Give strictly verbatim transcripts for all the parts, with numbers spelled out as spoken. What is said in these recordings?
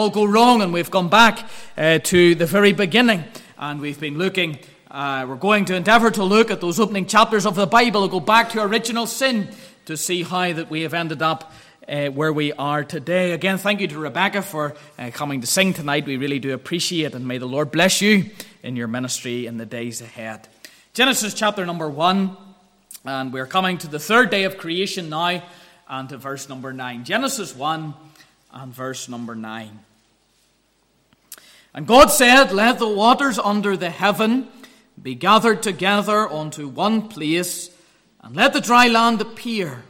all go wrong, and we've gone back uh, to the very beginning, and we've been looking, uh, we're going to endeavor to look at those opening chapters of the Bible and go back to original sin to see how that we have ended up uh, where we are today. Again, thank you to Rebecca for uh, coming to sing tonight. We really do appreciate it, and may the Lord bless you in your ministry in the days ahead. Genesis chapter number one, and we're coming to the third day of creation now, and to verse number nine. Genesis one and verse number nine. And God said, "Let the waters under the heaven be gathered together unto one place, and let the dry land appear."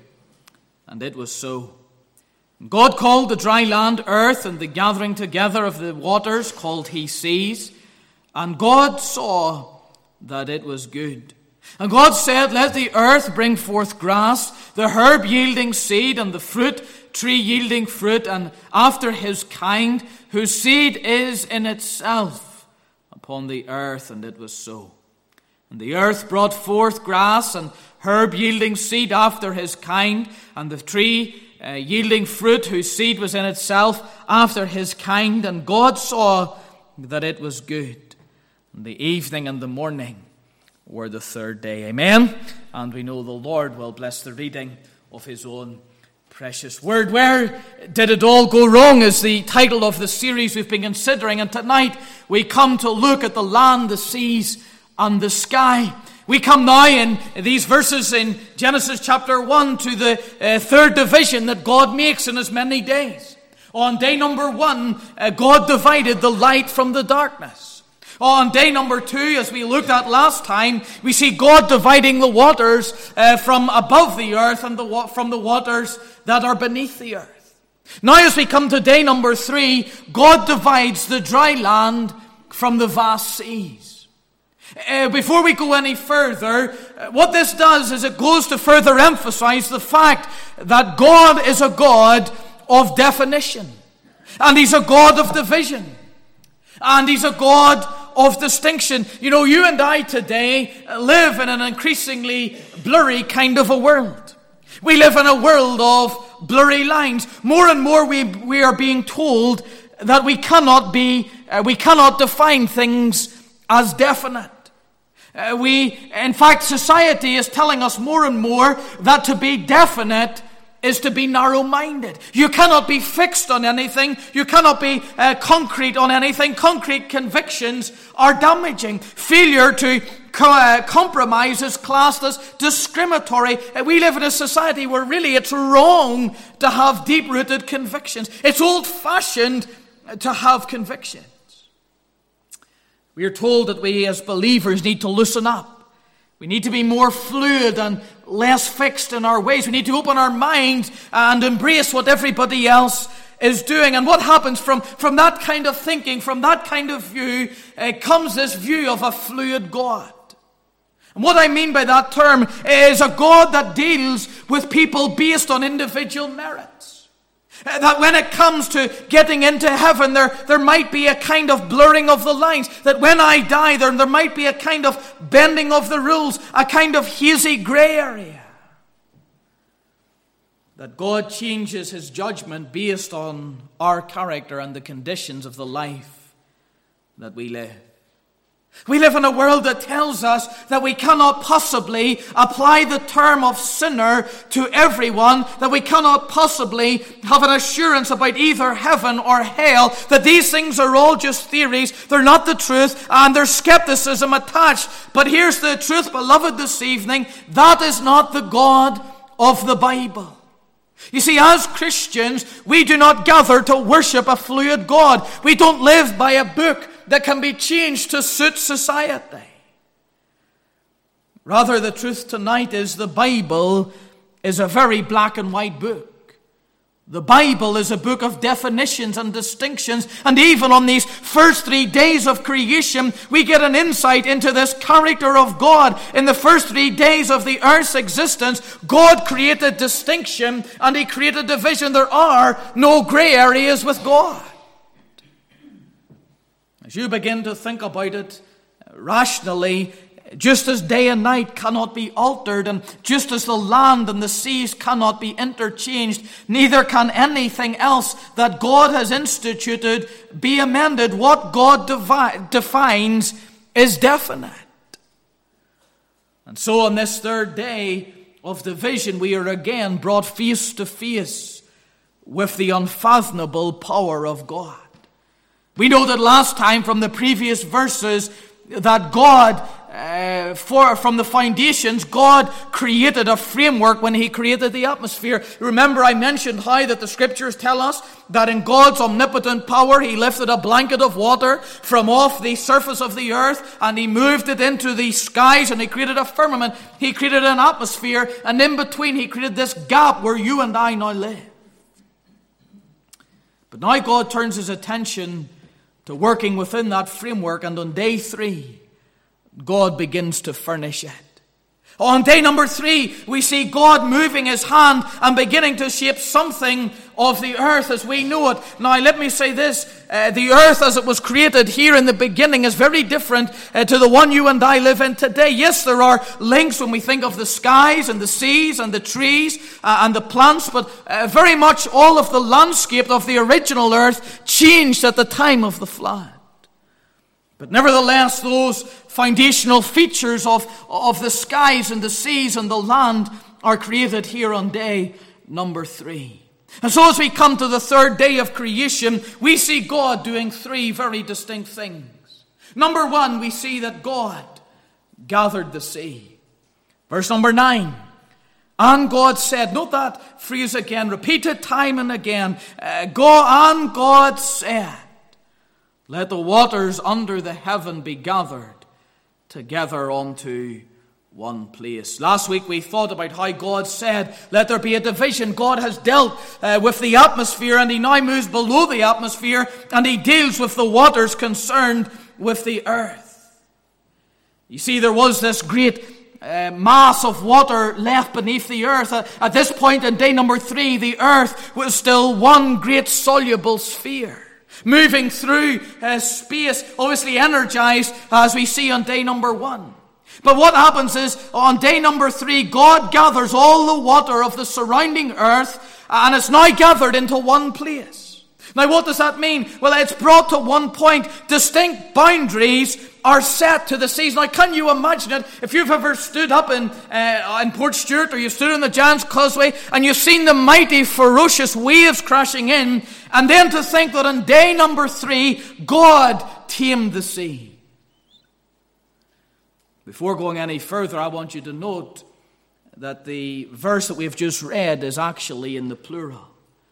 And it was so. And God called the dry land earth, and the gathering together of the waters called he seas. And God saw that it was good. And God said, "Let the earth bring forth grass, the herb yielding seed, and the fruit tree yielding fruit, and after his kind, whose seed is in itself upon the earth." And it was so. And the earth brought forth grass and herb yielding seed after his kind, and the tree uh, yielding fruit, whose seed was in itself after his kind. And God saw that it was good. And the evening and the morning were the third day. Amen. And we know the Lord will bless the reading of his own precious word. Where did it all go wrong is the title of the series we've been considering. And tonight we come to look at the land, the seas, and the sky. We come now in these verses in Genesis chapter one to the uh, third division that God makes in as many days. On day number one, uh, God divided the light from the darkness. On day number two, as we looked at last time, we see God dividing the waters uh, from above the earth and the wa- from the waters that are beneath the earth. Now as we come to day number three, God divides the dry land from the vast seas. Uh, before we go any further, uh, what this does is it goes to further emphasize the fact that God is a God of definition. And he's a God of division. And he's a God of distinction. You know, you and I today live in an increasingly blurry kind of a world. We live in a world of blurry lines. More and more we we are being told that we cannot be, uh, we cannot define things as definite. Uh, we, in fact, society is telling us more and more that to be definite is to be narrow-minded. You cannot be fixed on anything. You cannot be uh, concrete on anything. Concrete convictions are damaging. Failure to co- uh, compromise is classed as discriminatory. Uh, we live in a society where really it's wrong to have deep-rooted convictions. It's old-fashioned to have convictions. We are told that we as believers need to loosen up. We need to be more fluid and less fixed in our ways. We need to open our minds and embrace what everybody else is doing. And what happens from, from that kind of thinking, from that kind of view, uh, comes this view of a fluid God. And what I mean by that term is a God that deals with people based on individual merits. That when it comes to getting into heaven, there, there might be a kind of blurring of the lines. That when I die, there, there might be a kind of bending of the rules, a kind of hazy gray area. That God changes his judgment based on our character and the conditions of the life that we live. We live in a world that tells us that we cannot possibly apply the term of sinner to everyone, that we cannot possibly have an assurance about either heaven or hell, that these things are all just theories, they're not the truth, and there's skepticism attached. But here's the truth, beloved, this evening, that is not the God of the Bible. You see, as Christians, we do not gather to worship a fluid God. We don't live by a book that can be changed to suit society. Rather, the truth tonight is the Bible is a very black and white book. The Bible is a book of definitions and distinctions, and even on these first three days of creation, we get an insight into this character of God. In the first three days of the earth's existence, God created distinction and he created division. There are no gray areas with God. As you begin to think about it rationally, Just as day and night cannot be altered, and just as the land and the seas cannot be interchanged, neither can anything else that God has instituted be amended. What God devi- defines is definite. And so on this third day of the vision, we are again brought face to face with the unfathomable power of God. We know that last time from the previous verses that God, uh, for from the foundations, God created a framework when he created the atmosphere. Remember, I mentioned how that the scriptures tell us that in God's omnipotent power, he lifted a blanket of water from off the surface of the earth and he moved it into the skies and he created a firmament. He created an atmosphere, and in between he created this gap where you and I now live. But now God turns his attention to working within that framework, and on day three, God begins to furnish it. On day number three, we see God moving his hand and beginning to shape something of the earth as we know it. Now, let me say this. Uh, the earth as it was created here in the beginning is very different uh, to the one you and I live in today. Yes, there are links when we think of the skies and the seas and the trees uh, and the plants, but uh, very much all of the landscape of the original earth changed at the time of the flood. But nevertheless, those foundational features of, of the skies and the seas and the land are created here on day number three. And so as we come to the third day of creation, we see God doing three very distinct things. Number one, we see that God gathered the sea. Verse number nine. And God said, note that phrase again, repeated time and again. Uh, go, and God said, let the waters under the heaven be gathered together unto one place. Last week we thought about how God said, let there be a division. God has dealt uh, with the atmosphere, and he now moves below the atmosphere and he deals with the waters concerned with the earth. You see, there was this great uh, mass of water left beneath the earth. Uh, at this point in day number three, the earth was still one great soluble sphere, moving through uh, space, obviously energized as we see on day number one. But what happens is, on day number three, God gathers all the water of the surrounding earth, and it's now gathered into one place. Now, what does that mean? Well, it's brought to one point. Distinct boundaries are set to the seas. Now, can you imagine it? If you've ever stood up in, uh, in Port Stewart, or you've stood on the Giant's Causeway, and you've seen the mighty, ferocious waves crashing in, and then to think that on day number three, God tamed the sea. Before going any further, I want you to note that the verse that we've just read is actually in the plural.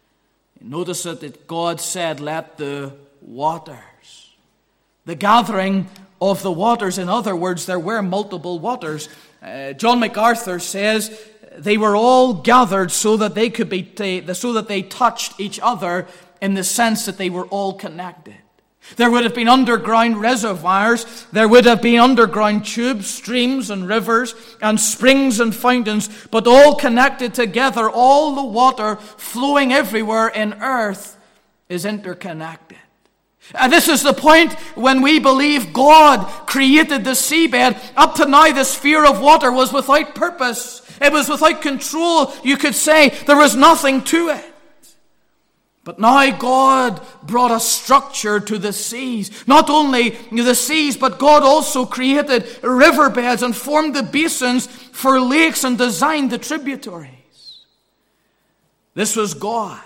Notice that God said, let the waters. The gathering of the waters. In other words, there were multiple waters. Uh, John MacArthur says they were all gathered so that they could be, t- so that they touched each other in the sense that they were all connected. There would have been underground reservoirs, there would have been underground tubes, streams and rivers and springs and fountains, but all connected together. All the water flowing everywhere in earth is interconnected. And this is the point when we believe God created the seabed. Up to now, the sphere of water was without purpose. It was without control. You could say there was nothing to it. But now God brought a structure to the seas. Not only the seas, but God also created riverbeds and formed the basins for lakes and designed the tributaries. This was God.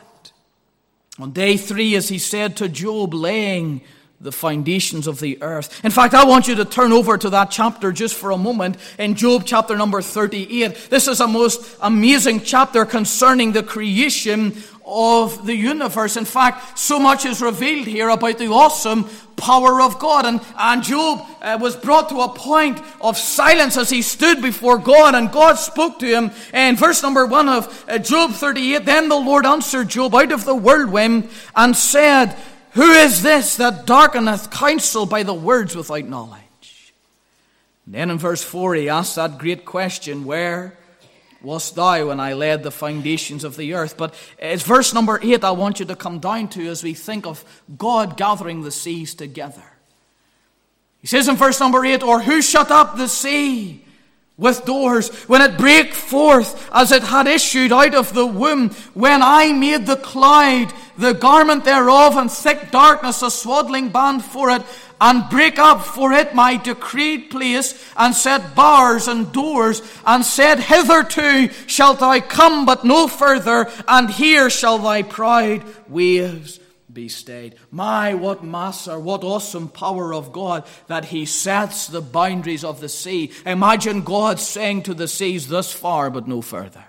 On day three, as he said to Job, laying the foundations of the earth. In fact, I want you to turn over to that chapter just for a moment in Job chapter number thirty-eight. This is a most amazing chapter concerning the creation of the universe. In fact, so much is revealed here about the awesome power of God. And, and Job uh, was brought to a point of silence as he stood before God, and God spoke to him. In verse number one of uh, Job thirty-eight, then the Lord answered Job out of the whirlwind and said, who is this that darkeneth counsel by the words without knowledge? And then in verse four he asked that great question, where wast thou when I laid the foundations of the earth? But it's verse number eight I want you to come down to as we think of God gathering the seas together. He says in verse number eight, or who shut up the sea with doors, when it brake forth as it had issued out of the womb, when I made the cloud the garment thereof, and thick darkness a swaddling band for it, and break up for it my decreed place, and set bars and doors, and said, hitherto shalt thou come, but no further, and here shall thy proud waves be stayed. My, what master, what awesome power of God, that he sets the boundaries of the sea. Imagine God saying to the seas, thus far, but no further.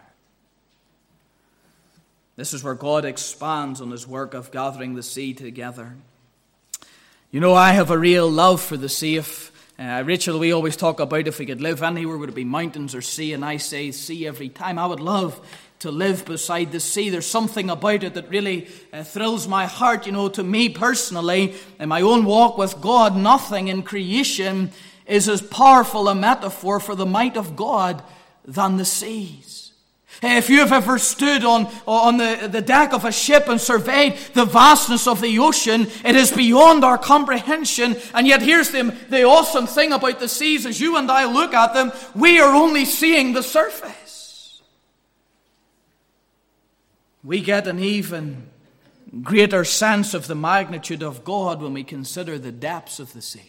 This is where God expands on his work of gathering the sea together. You know, I have a real love for the sea. If, uh, Rachel, we always talk about if we could live anywhere, would it be mountains or sea? And I say sea every time. I would love to live beside the sea. There's something about it that really uh, thrills my heart. You know, to me personally, in my own walk with God, nothing in creation is as powerful a metaphor for the might of God than the seas. If you have ever stood on, on the, the deck of a ship and surveyed the vastness of the ocean, it is beyond our comprehension. And yet here's the, the awesome thing about the seas. As you and I look at them, we are only seeing the surface. We get an even greater sense of the magnitude of God when we consider the depths of the sea.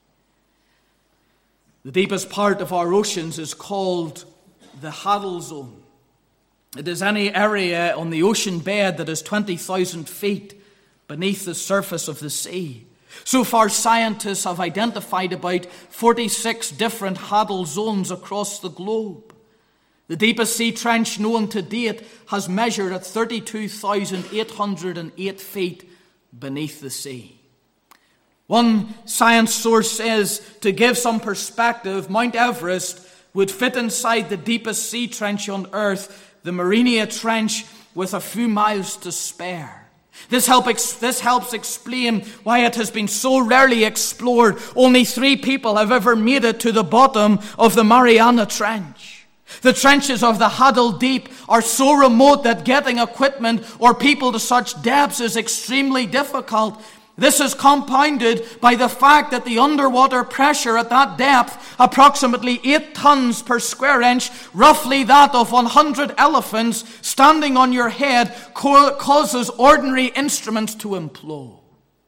The deepest part of our oceans is called the Hadal Zone. It is any area on the ocean bed that is twenty thousand feet beneath the surface of the sea. So far, scientists have identified about forty-six different Hadal zones across the globe. The deepest sea trench known to date has measured at thirty-two thousand eight hundred eight feet beneath the sea. One science source says, to give some perspective, Mount Everest would fit inside the deepest sea trench on Earth, the Mariana Trench, with a few miles to spare. This, help ex- this helps explain why it has been so rarely explored. Only three people have ever made it to the bottom of the Mariana Trench. The trenches of the Hadal Deep are so remote that getting equipment or people to such depths is extremely difficult. This is compounded by the fact that the underwater pressure at that depth, approximately eight tons per square inch, roughly that of one hundred elephants standing on your head, causes ordinary instruments to implode.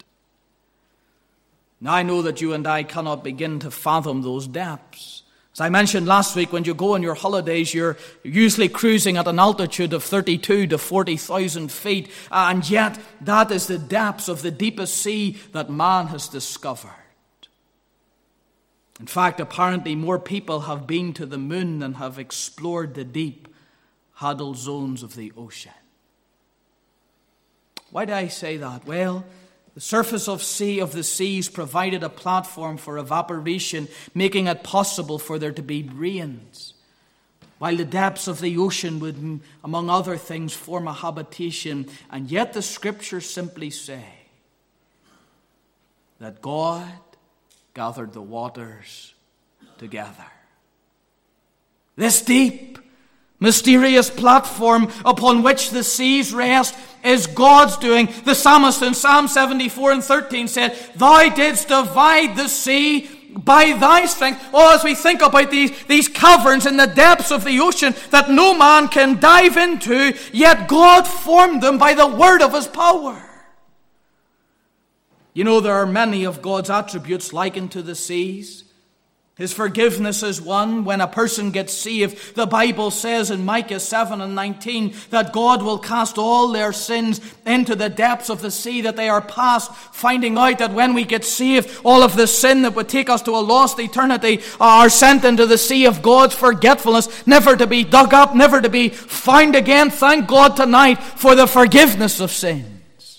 Now I know that you and I cannot begin to fathom those depths. As I mentioned last week, when you go on your holidays, you're usually cruising at an altitude of thirty-two to forty thousand feet. And yet, that is the depths of the deepest sea that man has discovered. In fact, apparently more people have been to the moon than have explored the deep Hadal zones of the ocean. Why do I say that? Well, the surface of sea of the seas provided a platform for evaporation, making it possible for there to be rains, while the depths of the ocean would, among other things, form a habitation. And yet the scriptures simply say that God gathered the waters together. This deep, mysterious platform upon which the seas rest is God's doing. The psalmist in Psalm seventy-four and thirteen said, Thou didst divide the sea by thy strength. Oh, as we think about these, these caverns in the depths of the ocean that no man can dive into, yet God formed them by the word of his power. You know, there are many of God's attributes likened to the seas. His forgiveness is one. When a person gets saved, the Bible says in Micah seven and nineteen that God will cast all their sins into the depths of the sea, that they are past, finding out that when we get saved, all of the sin that would take us to a lost eternity are sent into the sea of God's forgetfulness, never to be dug up, never to be found again. Thank God tonight for the forgiveness of sins.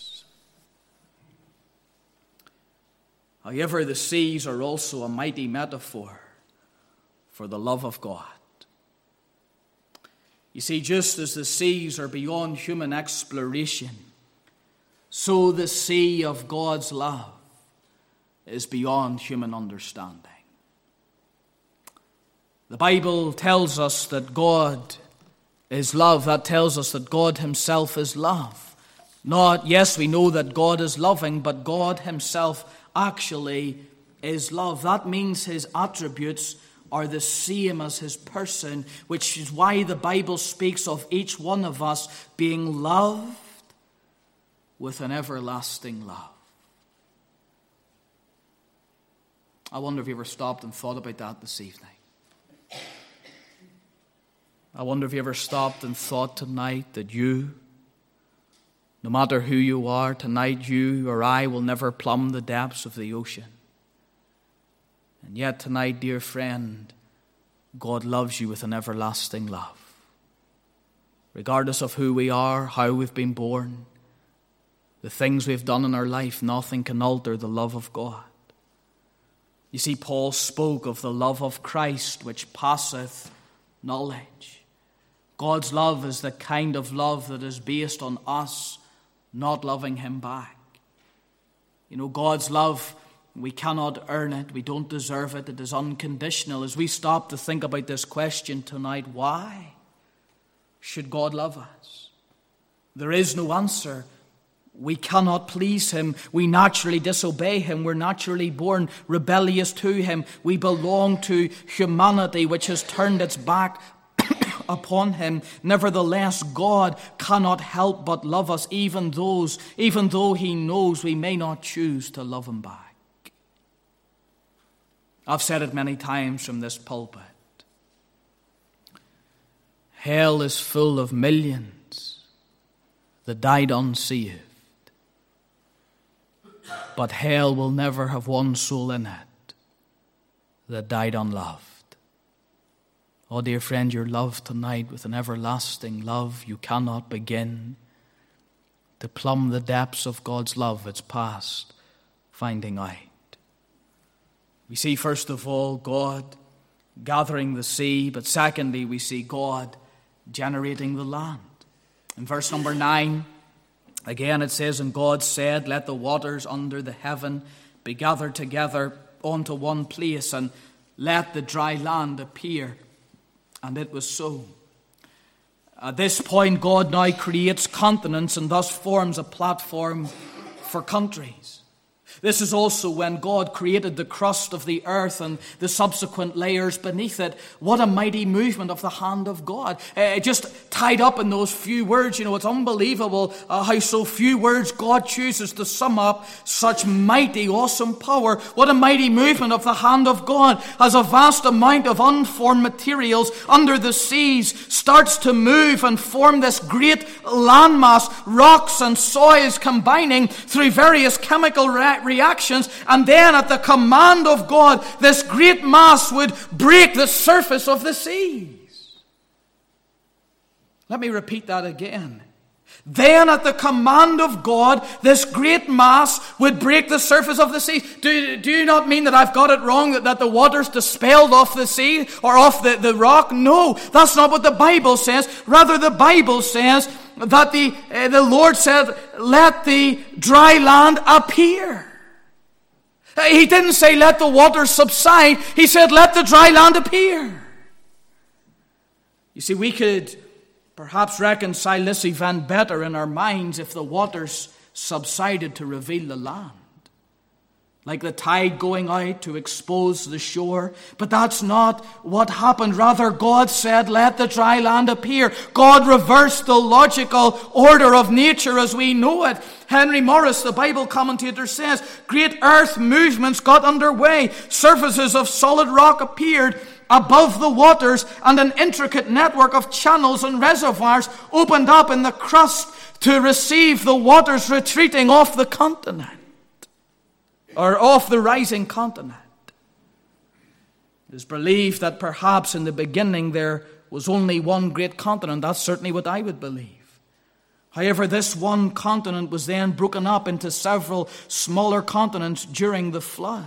However, the seas are also a mighty metaphor for the love of God. You see, just as the seas are beyond human exploration, so the sea of God's love is beyond human understanding. The Bible tells us that God is love. That tells us that God himself is love. Not, yes, we know that God is loving, but God himself actually is love. That means his attributes are the same as his person, which is why the Bible speaks of each one of us being loved with an everlasting love. I wonder if you ever stopped and thought about that this evening. I wonder if you ever stopped and thought tonight that you, no matter who you are, tonight you or I will never plumb the depths of the ocean. And yet tonight, dear friend, God loves you with an everlasting love. Regardless of who we are, how we've been born, the things we've done in our life, nothing can alter the love of God. You see, Paul spoke of the love of Christ which passeth knowledge. God's love is the kind of love that is based on us not loving him back. You know, God's love, we cannot earn it. We don't deserve it. It is unconditional. As we stop to think about this question tonight, why should God love us? There is no answer. We cannot please him. We naturally disobey him. We're naturally born rebellious to him. We belong to humanity which has turned its back upon him. Nevertheless, God cannot help but love us, even those, even though he knows we may not choose to love him back. I've said it many times from this pulpit. Hell is full of millions that died unsaved. But hell will never have one soul in it that died unloved. Oh, dear friend, you're loved tonight with an everlasting love. You cannot begin to plumb the depths of God's love. It's past finding out. We see, first of all, God gathering the sea, but secondly, we see God generating the land. In verse number nine, again it says, "And God said, let the waters under the heaven be gathered together onto one place, and let the dry land appear. And it was so." At this point, God now creates continents and thus forms a platform for countries. This is also when God created the crust of the earth and the subsequent layers beneath it. What a mighty movement of the hand of God. Uh, just tied up in those few words. You know, it's unbelievable uh, how so few words God chooses to sum up such mighty, awesome power. What a mighty movement of the hand of God as a vast amount of unformed materials under the seas starts to move and form this great landmass, rocks and soils combining through various chemical reactions. reactions, and then at the command of God, this great mass would break the surface of the seas. Let me repeat that again. Then at the command of God, this great mass would break the surface of the sea. Do, do you not mean that I've got it wrong, that, that the waters dispelled off the sea or off the, the rock? No, that's not what the Bible says. Rather, the Bible says that the, uh, the Lord said, let the dry land appear. He didn't say let the waters subside. He said let the dry land appear. You see, we could perhaps reconcile this event better in our minds if the waters subsided to reveal the land. Like the tide going out to expose the shore. But that's not what happened. Rather, God said, let the dry land appear. God reversed the logical order of nature as we know it. Henry Morris, the Bible commentator, says, great earth movements got underway. Surfaces of solid rock appeared above the waters, and an intricate network of channels and reservoirs opened up in the crust to receive the waters retreating off the continent. Or off the rising continent. It is believed that perhaps in the beginning there was only one great continent. That's certainly what I would believe. However, this one continent was then broken up into several smaller continents during the flood.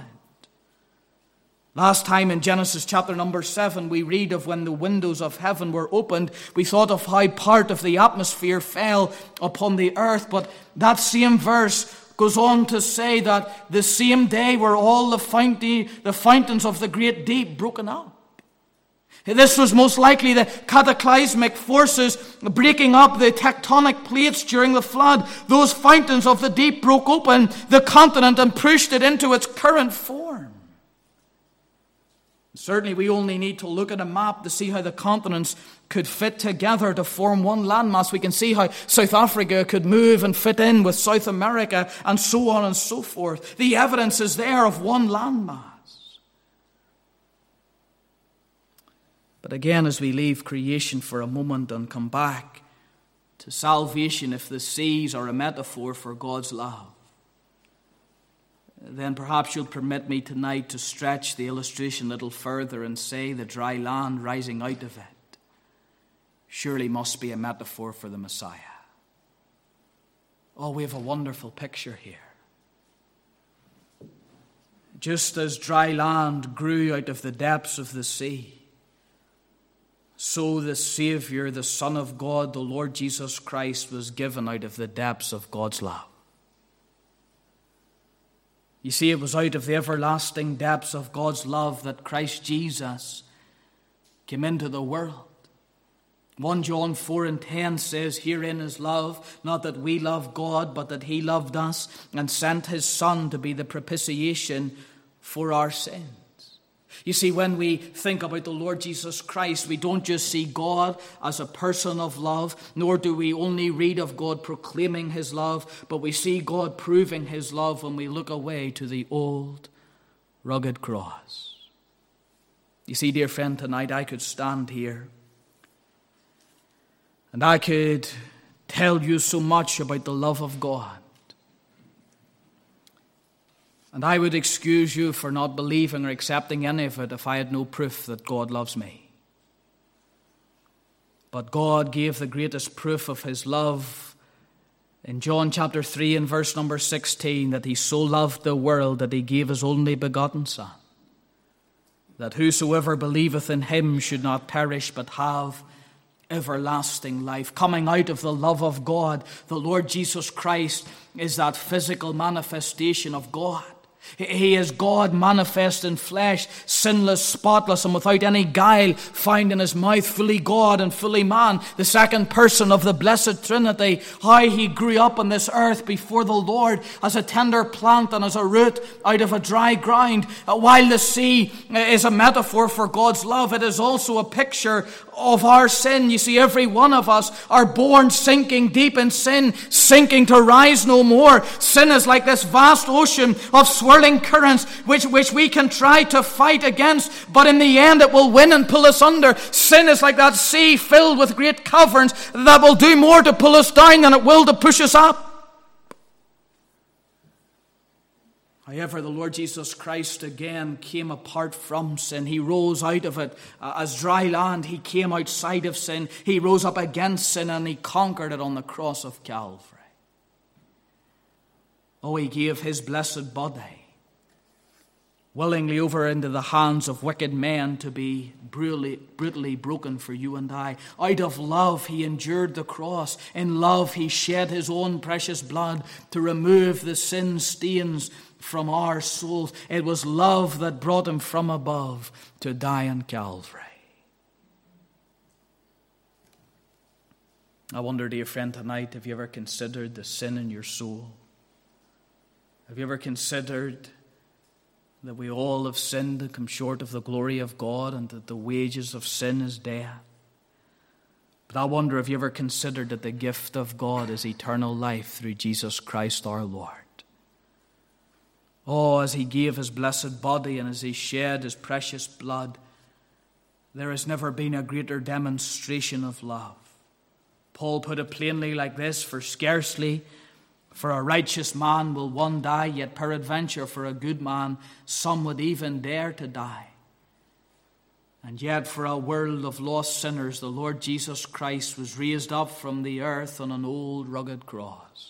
Last time in Genesis chapter number seven, we read of when the windows of heaven were opened. We thought of how part of the atmosphere fell upon the earth. But that same verse goes on to say that the same day were all the, fountain, the fountains of the great deep broken up. This was most likely the cataclysmic forces breaking up the tectonic plates during the flood. Those fountains of the deep broke open the continent and pushed it into its current form. Certainly we only need to look at a map to see how the continents could fit together to form one landmass. We can see how South Africa could move and fit in with South America, and so on and so forth. The evidence is there of one landmass. But again, as we leave creation for a moment and come back to salvation, if the seas are a metaphor for God's love, then perhaps you'll permit me tonight to stretch the illustration a little further and say the dry land rising out of it surely must be a metaphor for the Messiah. Oh, we have a wonderful picture here. Just as dry land grew out of the depths of the sea, so the Savior, the Son of God, the Lord Jesus Christ, was given out of the depths of God's love. You see, it was out of the everlasting depths of God's love that Christ Jesus came into the world. First John four and ten says, herein is love, not that we love God, but that he loved us and sent his Son to be the propitiation for our sins. You see, when we think about the Lord Jesus Christ, we don't just see God as a person of love, nor do we only read of God proclaiming his love, but we see God proving his love when we look away to the old rugged cross. You see, dear friend, tonight I could stand here and I could tell you so much about the love of God. And I would excuse you for not believing or accepting any of it if I had no proof that God loves me. But God gave the greatest proof of his love in John chapter three and verse number sixteen, that he so loved the world that he gave his only begotten Son, that whosoever believeth in him should not perish but have everlasting life. Coming out of the love of God, the Lord Jesus Christ is that physical manifestation of God. He is God manifest in flesh, sinless, spotless, and without any guile found in his mouth, fully God and fully man, the second person of the blessed Trinity. How he grew up on this earth before the Lord as a tender plant and as a root out of a dry ground. While the sea is a metaphor for God's love, it is also a picture of our sin. You see, every one of us are born sinking deep in sin, sinking to rise no more. Sin is like this vast ocean of swirling currents which, which we can try to fight against, but in the end it will win and pull us under. Sin is like that sea filled with great caverns that will do more to pull us down than it will to push us up. However, the Lord Jesus Christ again came apart from sin. He rose out of it uh, as dry land. He came outside of sin. He rose up against sin and he conquered it on the cross of Calvary. Oh, he gave his blessed body willingly over into the hands of wicked men to be brutally, brutally broken for you and I. Out of love, he endured the cross. In love, he shed his own precious blood to remove the sin stains from our souls. It was love that brought him from above to die on Calvary. I wonder, dear friend, tonight, have you ever considered the sin in your soul? Have you ever considered that we all have sinned and come short of the glory of God, and that the wages of sin is death? But I wonder, have you ever considered that the gift of God is eternal life through Jesus Christ our Lord? Oh, as he gave his blessed body and as he shed his precious blood, there has never been a greater demonstration of love. Paul put it plainly like this: for scarcely for a righteous man will one die, yet peradventure for a good man some would even dare to die. And yet for a world of lost sinners, the Lord Jesus Christ was raised up from the earth on an old rugged cross.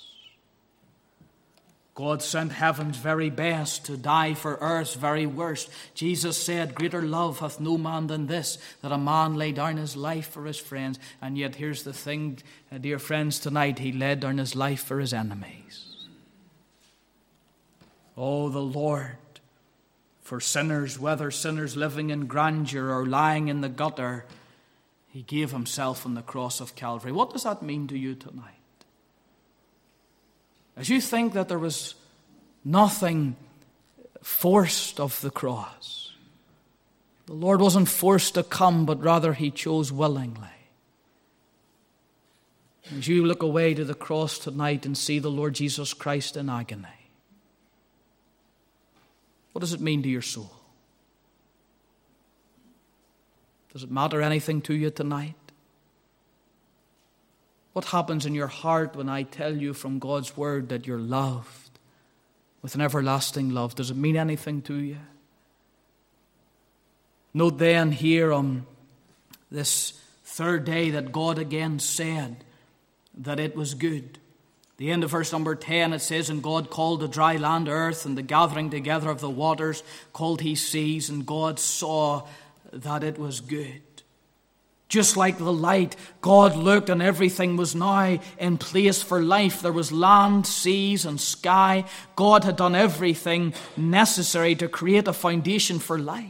God sent heaven's very best to die for earth's very worst. Jesus said, greater love hath no man than this, that a man lay down his life for his friends. And yet here's the thing, dear friends, tonight he laid down his life for his enemies. Oh, the Lord, for sinners, whether sinners living in grandeur or lying in the gutter, he gave himself on the cross of Calvary. What does that mean to you tonight? As you think that there was nothing forced of the cross, The Lord wasn't forced to come, but rather he chose willingly. As you look away to the cross tonight and see the Lord Jesus Christ in agony, what does it mean to your soul? Does it matter anything to you tonight? What happens in your heart when I tell you from God's word that you're loved with an everlasting love? Does it mean anything to you? Note then here on this third day that God again said that it was good. The end of verse number ten, it says, "And God called the dry land earth, and the gathering together of the waters called he seas, and God saw that it was good." Just like the light, God looked and everything was now in place for life. There was land, seas, and sky. God had done everything necessary to create a foundation for life.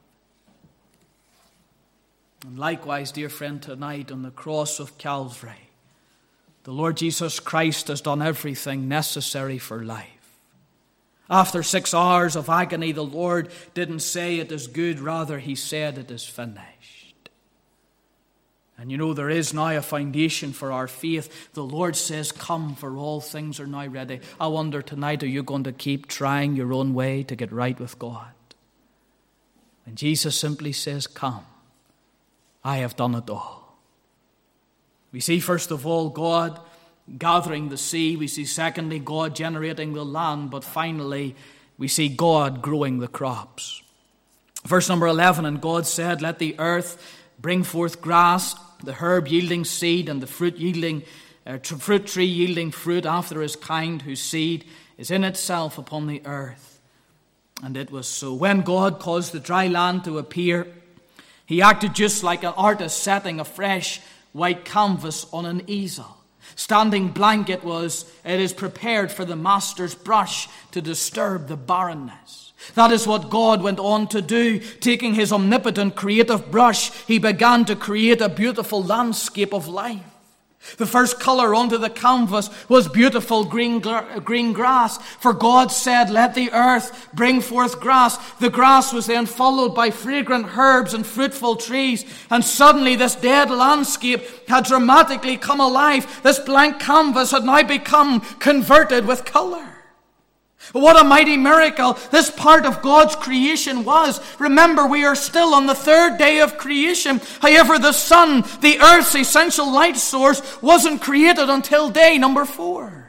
And likewise, dear friend, tonight on the cross of Calvary, the Lord Jesus Christ has done everything necessary for life. After six hours of agony, the Lord didn't say it is good, rather he said it is finished. And you know, there is now a foundation for our faith. The Lord says, "Come, for all things are now ready." I wonder tonight, are you going to keep trying your own way to get right with God? And Jesus simply says, "Come, I have done it all." We see, first of all, God gathering the sea. We see, secondly, God generating the land. But finally, we see God growing the crops. Verse number eleven, "And God said, Let the earth bring forth grass, the herb yielding seed, and the fruit yielding uh, fruit tree yielding fruit after his kind, whose seed is in itself upon the earth." And it was so. When God caused the dry land to appear, he acted just like an artist setting a fresh white canvas on an easel. Standing blank it was, it is prepared for the master's brush to disturb the barrenness. That is what God went on to do. Taking his omnipotent creative brush, he began to create a beautiful landscape of life. The first color onto the canvas was beautiful green, green grass. For God said, "Let the earth bring forth grass." The grass was then followed by fragrant herbs and fruitful trees. And suddenly this dead landscape had dramatically come alive. This blank canvas had now become converted with color. What a mighty miracle this part of God's creation was. Remember, we are still on the third day of creation. However, the sun, the earth's essential light source, wasn't created until day number four.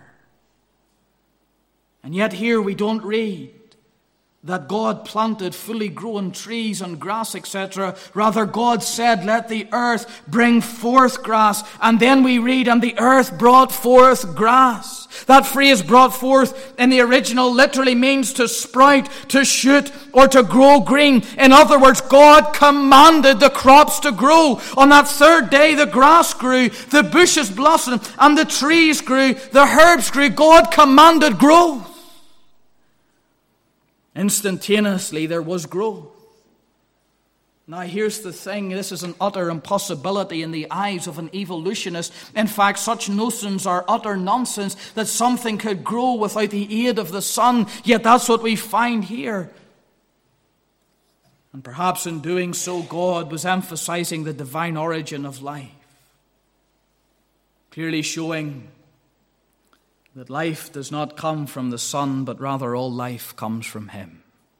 And yet here we don't read that God planted fully grown trees and grass, et cetera. Rather, God said, "Let the earth bring forth grass." And then we read, "And the earth brought forth grass." That phrase, "brought forth," in the original literally means to sprout, to shoot, or to grow green. In other words, God commanded the crops to grow. On that third day, the grass grew, the bushes blossomed, and the trees grew, the herbs grew. God commanded growth. Instantaneously, there was growth. Now, here's the thing. This is an utter impossibility in the eyes of an evolutionist. In fact, such notions are utter nonsense that something could grow without the aid of the sun. Yet that's what we find here. And perhaps in doing so, God was emphasizing the divine origin of life, clearly showing that life does not come from the sun, but rather all life comes from him.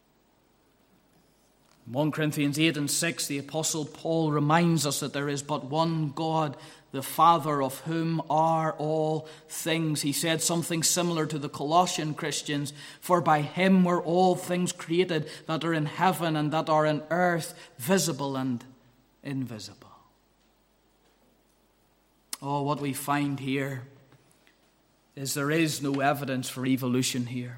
In First Corinthians eight and six, the Apostle Paul reminds us that there is but one God, the Father, of whom are all things. He said something similar to the Colossian Christians, "For by him were all things created that are in heaven and that are in earth, visible and invisible." Oh, what we find here is there is no evidence for evolution here.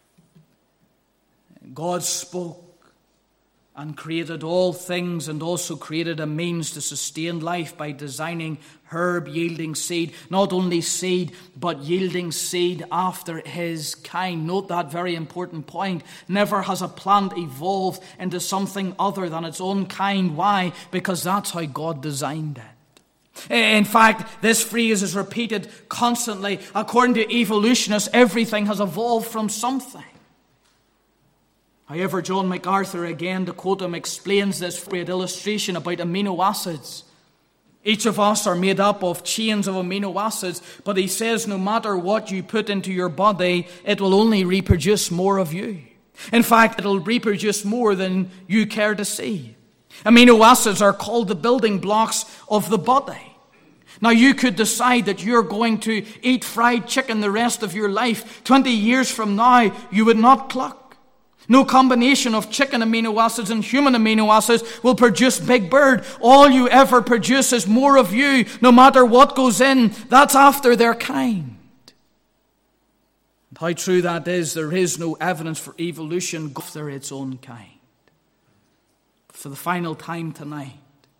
God spoke and created all things, and also created a means to sustain life by designing herb yielding seed. Not only seed, but yielding seed after his kind. Note that very important point. Never has a plant evolved into something other than its own kind. Why? Because that's how God designed it. In fact, this phrase is repeated constantly. According to evolutionists, everything has evolved from something. However, John MacArthur, again, to quote him, explains this great illustration about amino acids. Each of us are made up of chains of amino acids, but he says no matter what you put into your body, it will only reproduce more of you. In fact, it will reproduce more than you care to see. Amino acids are called the building blocks of the body. Now, you could decide that you're going to eat fried chicken the rest of your life. Twenty years from now, you would not cluck. No combination of chicken amino acids and human amino acids will produce Big Bird. All you ever produce is more of you, no matter what goes in. That's after their kind. And how true that is, there is no evidence for evolution after its own kind. For the final time tonight,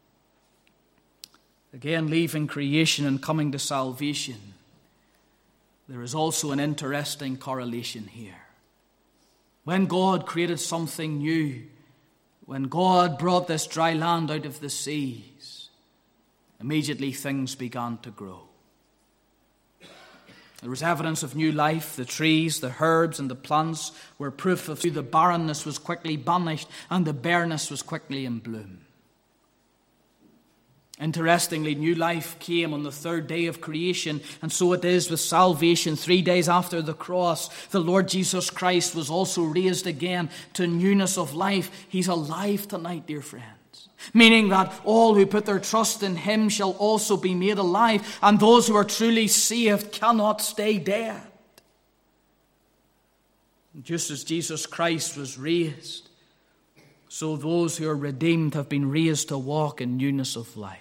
again leaving creation and coming to salvation, there is also an interesting correlation here. When God created something new, when God brought this dry land out of the seas, immediately things began to grow. There was evidence of new life. The trees, the herbs, and the plants were proof of the barrenness was quickly banished and the bareness was quickly in bloom. Interestingly, new life came on the third day of creation, and so it is with salvation. Three days after the cross, the Lord Jesus Christ was also raised again to newness of life. He's alive tonight, dear friends. Meaning that all who put their trust in him shall also be made alive, and those who are truly saved cannot stay dead. Just as Jesus Christ was raised, so those who are redeemed have been raised to walk in newness of life.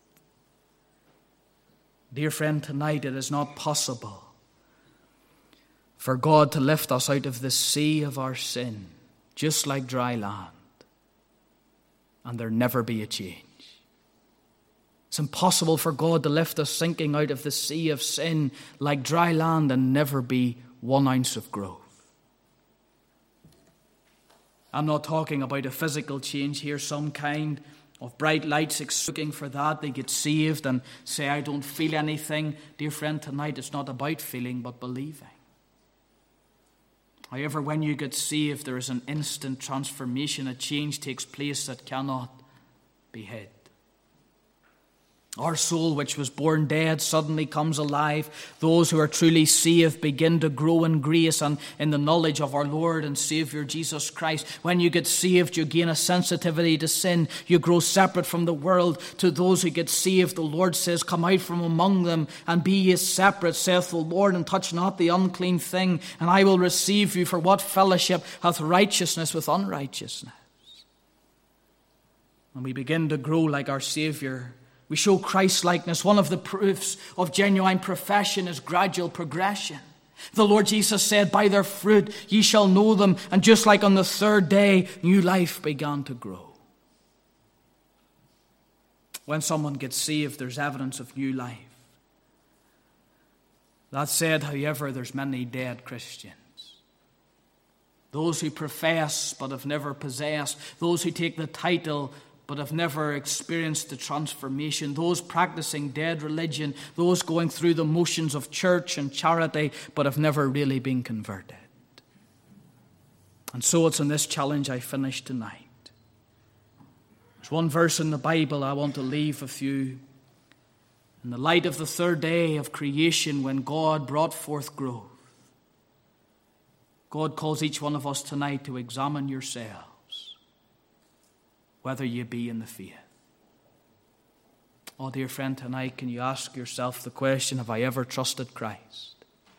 Dear friend, tonight it is not possible for God to lift us out of the sea of our sin, just like dry land, and there never be a change. It's impossible for God to lift us sinking out of the sea of sin like dry land and never be one ounce of growth. I'm not talking about a physical change here, some kind of bright lights looking for that. They get saved and say, I don't feel anything. Dear friend, tonight it's not about feeling but believing. However, when you get saved, there is an instant transformation. A change takes place that cannot be hid. Our soul, which was born dead, suddenly comes alive. Those who are truly saved begin to grow in grace and in the knowledge of our Lord and Savior Jesus Christ. When you get saved, you gain a sensitivity to sin. You grow separate from the world. To those who get saved, the Lord says, come out from among them and be ye separate, saith the Lord, and touch not the unclean thing, and I will receive you. For what fellowship hath righteousness with unrighteousness? And we begin to grow like our Savior. We show Christ-likeness. One of the proofs of genuine profession is gradual progression. The Lord Jesus said, by their fruit ye shall know them. And just like on the third day, new life began to grow. When someone gets saved, there's evidence of new life. That said, however, there's many dead Christians. Those who profess but have never possessed. Those who take the title but have never experienced the transformation. Those practicing dead religion. Those going through the motions of church and charity but have never really been converted. And so it's on this challenge I finish tonight. There's one verse in the Bible I want to leave with you. In the light of the third day of creation, when God brought forth growth, God calls each one of us tonight to examine yourselves, whether you be in the faith. Oh, dear friend, tonight can you ask yourself the question, have I ever trusted Christ?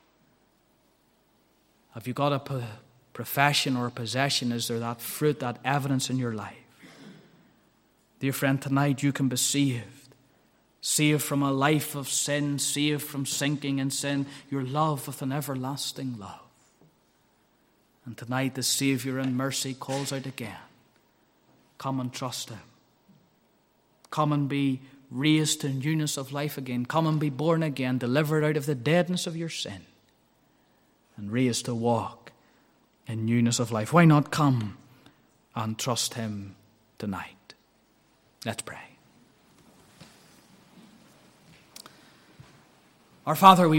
Have you got a po- profession or a possession? Is there that fruit, that evidence in your life? Dear friend, tonight you can be saved. Saved from a life of sin, saved from sinking in sin. You're loved with an everlasting love. And tonight the Savior in mercy calls out again. Come and trust him. Come and be raised to newness of life again. Come and be born again, delivered out of the deadness of your sin, and raised to walk in newness of life. Why not come and trust him tonight? Let's pray. Our Father, we